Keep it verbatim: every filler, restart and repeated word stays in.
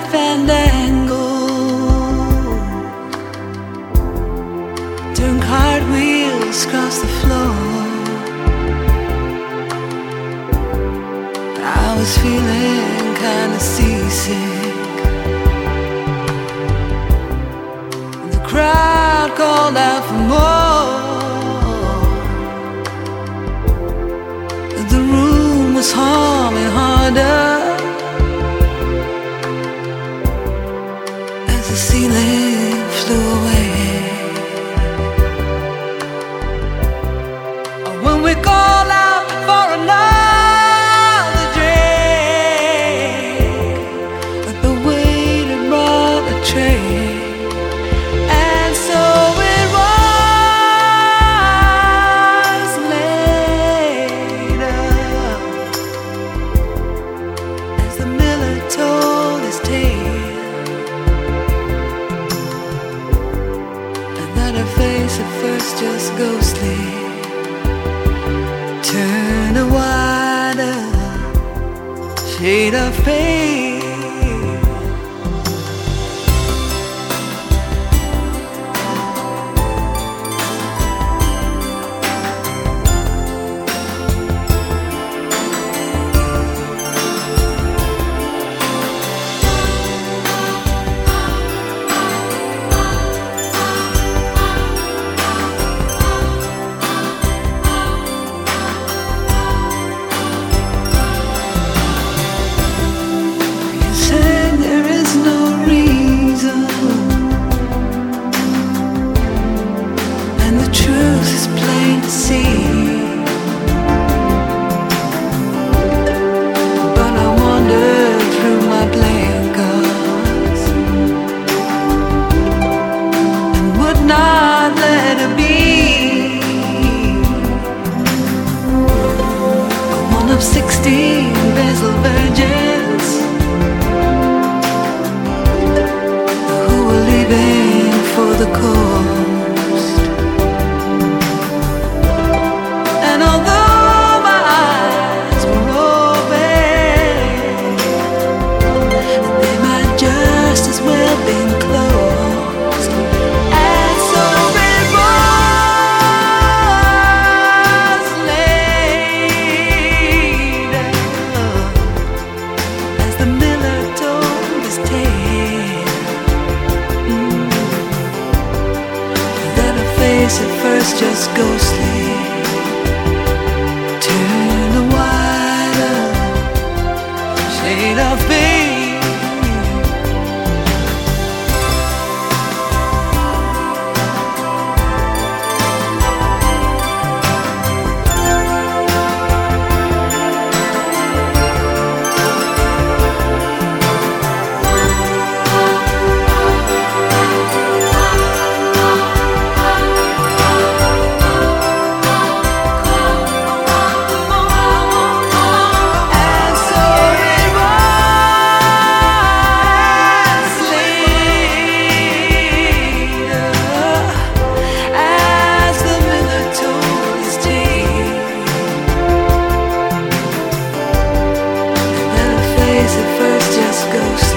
fandango, turn cartwheels across the floor. I was feeling kinda seasick. The crowd called out for more. The room was humming harder as the ceiling flew away. When we call out for another drink, but the waiter brought a tray, and so it was later as the miller told his tale, and that her face at first just ghostly turn a wider shade of pale. Sixteen Basil virgins who were leaving for the coast, and although my eyes were open, they might just as well been closed. And so it was later as the miller told his tale, mm, that her face at first just ghostly turned a wider shade of pale. At first just ghostly